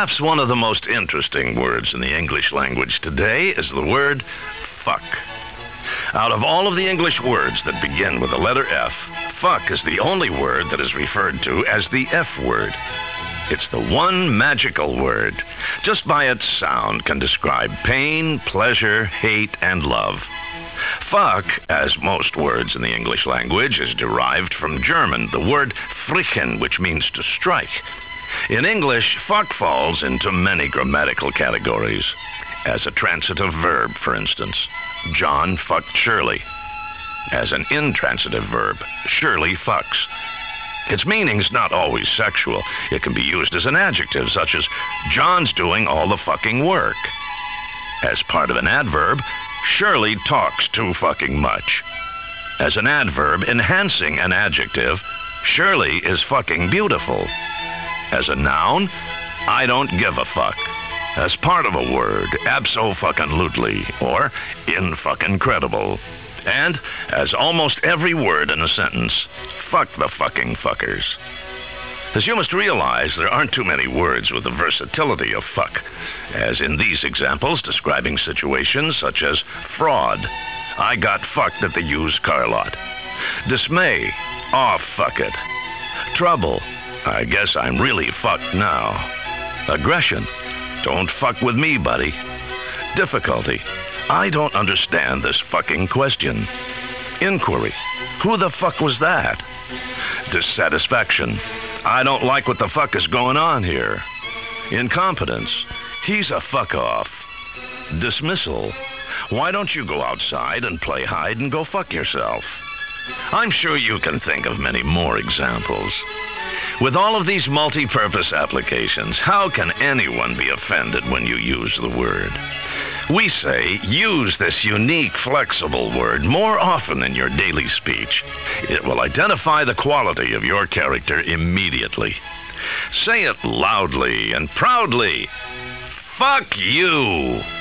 Perhaps one of the most interesting words in the English language today is the word fuck. Out of all of the English words that begin with the letter F, fuck is the only word that is referred to as the F word. It's the one magical word. Just by its sound can describe pain, pleasure, hate, and love. Fuck, as most words in the English language, is derived from German, the word frichen, which means to strike. In English, fuck falls into many grammatical categories. As a transitive verb, for instance, John fucked Shirley. As an intransitive verb, Shirley fucks. Its meaning's not always sexual. It can be used as an adjective, such as, John's doing all the fucking work. As part of an adverb, Shirley talks too fucking much. As an adverb enhancing an adjective, Shirley is fucking beautiful. As a noun, I don't give a fuck. As part of a word, abso-fucking-lutely, or in-fucking-credible. And, as almost every word in a sentence, fuck the fucking fuckers. As you must realize, there aren't too many words with the versatility of fuck, as in these examples describing situations such as fraud, I got fucked at the used car lot. Dismay, aw fuck it. Trouble, I guess I'm really fucked now. Aggression, don't fuck with me, buddy. Difficulty, I don't understand this fucking question. Inquiry, who the fuck was that? Dissatisfaction, I don't like what the fuck is going on here. Incompetence, he's a fuck off. Dismissal, why don't you go outside and play hide and go fuck yourself? I'm sure you can think of many more examples. With all of these multi-purpose applications, how can anyone be offended when you use the word? We say, use this unique, flexible word more often in your daily speech. It will identify the quality of your character immediately. Say it loudly and proudly. Fuck you!